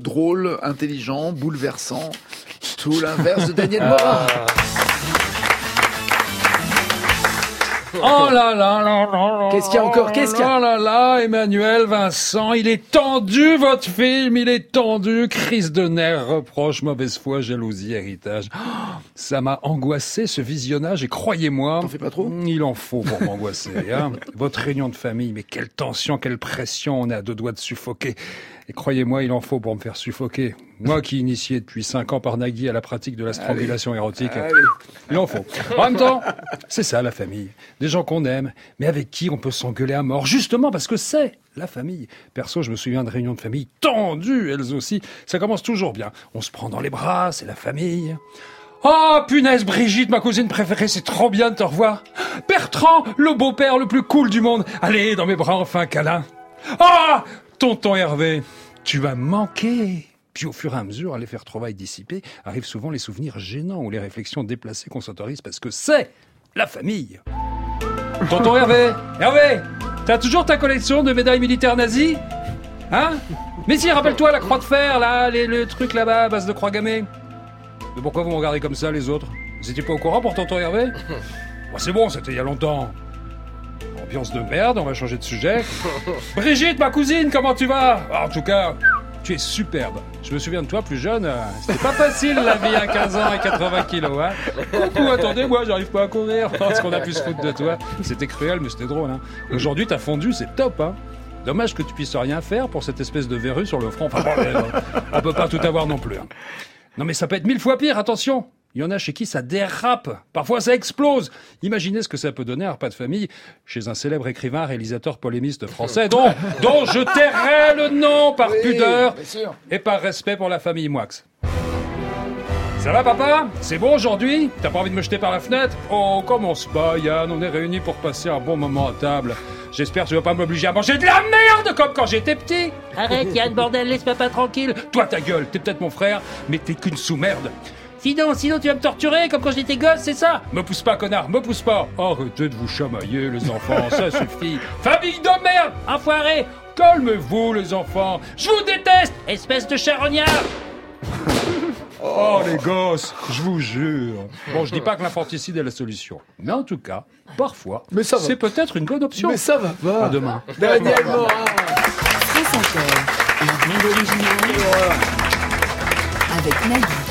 drôle, intelligent, bouleversant. Tout l'inverse de Daniel Morin. Oh là là là là. Qu'est-ce qu'il y a encore? Qu'est-ce qu'il y a? Oh là là, Emmanuel, Vincent, il est tendu votre film, il est tendu. Crise de nerfs, reproches, mauvaise foi, jalousie, héritage. Oh, ça m'a angoissé ce visionnage et croyez-moi, T'en fais pas trop? Il en faut pour m'angoisser. Hein. Votre réunion de famille, mais quelle tension, quelle pression, on est à 2 doigts de suffoquer. Et croyez-moi, il en faut pour me faire suffoquer. Moi qui initié depuis 5 ans par Nagui à la pratique de la strangulation érotique, il en faut. En même temps, c'est ça la famille. Des gens qu'on aime, mais avec qui on peut s'engueuler à mort, justement parce que c'est la famille. Perso, je me souviens de réunions de famille tendues, elles aussi. Ça commence toujours bien. On se prend dans les bras, c'est la famille. Oh, punaise, Brigitte, ma cousine préférée, c'est trop bien de te revoir. Bertrand, le beau-père le plus cool du monde. Allez, dans mes bras, enfin, câlin. Ah, tonton Hervé, tu vas me manquer. Puis au fur et à mesure, à l'effet retrouvailles dissipé, arrivent souvent les souvenirs gênants ou les réflexions déplacées qu'on s'autorise parce que c'est la famille. Tonton Hervé, t'as toujours ta collection de médailles militaires nazies? Hein? Mais si, rappelle-toi la croix de fer, là, le truc là-bas à base de croix gammée. Mais pourquoi vous me regardez comme ça, les autres? Vous étiez pas au courant pour tonton Hervé? C'est bon, c'était il y a longtemps. Ambiance de merde, on va changer de sujet. Brigitte, ma cousine, comment tu vas? En tout cas, tu es superbe. Je me souviens de toi plus jeune, c'était pas facile la vie à 15 ans et 80 kilos. Hein. Coucou, attendez, moi j'arrive pas à courir. Parce qu'on a pu se foutre de toi. C'était cruel, mais c'était drôle. Hein. Aujourd'hui, t'as fondu, c'est top. Hein. Dommage que tu puisses rien faire pour cette espèce de verrue sur le front. Enfin, bon, on peut pas tout avoir non plus. Hein. Non mais ça peut être 1000 fois pire, attention. Il y en a chez qui ça dérape. Parfois ça explose. Imaginez ce que ça peut donner un repas de famille chez un célèbre écrivain, réalisateur, polémiste français dont je tairai le nom par pudeur et par respect pour la famille Moix. Ça va papa? C'est bon aujourd'hui? T'as pas envie de me jeter par la fenêtre? Oh, commence pas Yann, on est réunis pour passer un bon moment à table. J'espère que tu vas pas m'obliger à manger de la merde comme quand j'étais petit. Arrête Yann, bordel, laisse papa tranquille. Toi ta gueule, t'es peut-être mon frère, mais t'es qu'une sous-merde. Sinon tu vas me torturer comme quand j'étais gosse, c'est ça? Me pousse pas connard, me pousse pas. Arrêtez de vous chamailler les enfants, ça suffit. Famille de merde, enfoiré. Calmez-vous les enfants, je vous déteste, espèce de charognard. Oh les gosses, je vous jure. Bon, je dis pas que l'infanticide est la solution, mais en tout cas, parfois, c'est peut-être une bonne option. Mais ça va pas. À demain. Daniel Morin. France Inter, la bande originale avec Nagui.